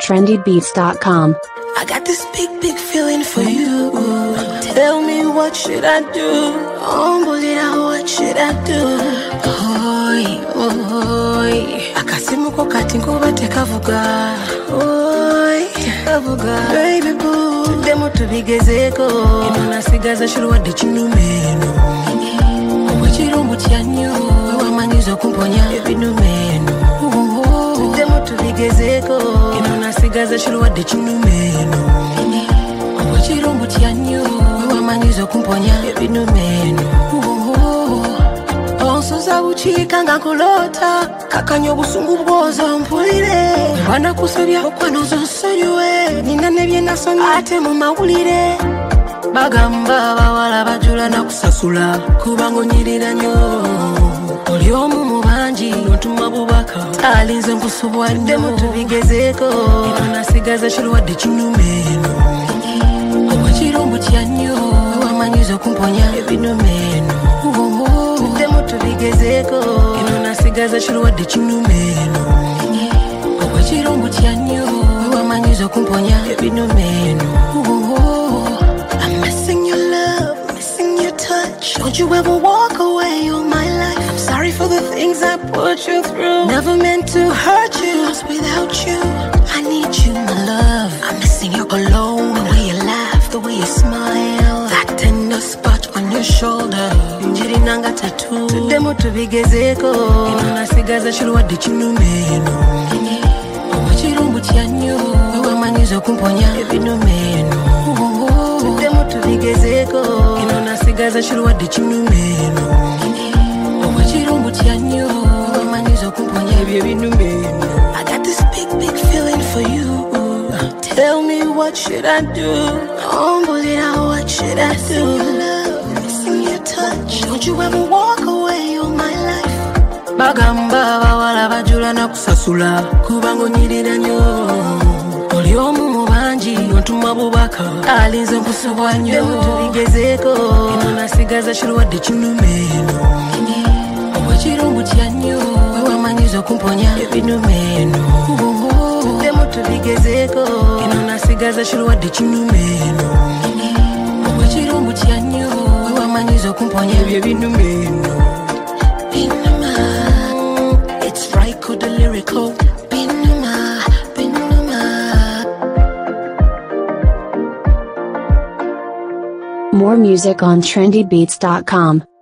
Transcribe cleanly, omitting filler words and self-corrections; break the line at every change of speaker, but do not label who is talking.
trendybeats.com.
I got this big feeling for you. Tell me, what should I do? Oh, what should I do? Oi, akasimu ko kati nkuba tekavuga. Oi, tekavuga. Baby boo, tudemu tubigezeko. Ino nasigaza shuluwadde kinumeno. Obwekirumbu kyanyo, wewamanyiza okumponya ebinumeno. Tudemu tubigezeko. Ino nasigaza shuluwadde kinumeno. Obwekirumbu kyanyo, wewamanyiza okumponya ebinumeno. Onsoza bukiika nga nkulota, kakanya obusungu bwoza mpulire. Banakusabya okwanoza nsonyiwe, nina ne bye nasomye ate mu mawulire. Bagamba abawala bajula na kusasula, kubanga onyirira nnyo. Oli omu mu bangi ontuma bubaka, alinze nkusubwa nnyo. Tuddemu tubigezeeko, eno nasigaza shuluwadde kinumeno. Obwekirumbu kyannyo, wewamanyiza okumponya ebinumeno. Tuddemu tubigezeeko, eno nasigaza shuluwadde kinumeno. Obwekirumbu kyannyo, wewamanyiza okumponya ebinumeno. I'm missing your love, missing your touch. Don't you ever walk away all my life. I'm sorry for the things I put you through. Never meant to hurt you, 'cause without you I need you, my love. I'm missing your cologne, the way you laugh, the way you smile, that tender spot on your shoulder. Njiri nanga tattoo. Tuddemu tubigezeeko, eno nasigaza shuluwadde kinumeno. Obwekirumbu kyannyo, wewamanyiza okumponya ebinumeno. Tuddemu tubigezeeko, eno nasigaza shuluwadde kinumeno. Obwekirumbu kyannyo, wewamanyiza okumponya ebyo ebinumeno. I got this big feeling for you. Tell me, what should I do? Oh, what should I do? Missing your touch. Don't you ever walk away all my life. Bagamba abawala bajula na kusasula, kubanga onyirira nnyo. Oli omu mu bangi ontuma bubaka, alinze nkusubwa nnyo. Tubigezeeko, eno nasigaza shuluwadde kinumeno. Obwekirumbu kyannyo, wewamanyiza okumponya ebinumeno. Tuddemu tubigezeeko, eno nasigaza shuluwadde kinumeno. Obwekirumbu kyannyo, wewamanyiza okumponya ebyo ebinumeno. Binuma, it's Ryko the lyrical. Binuma.
More music on trendybeats.com.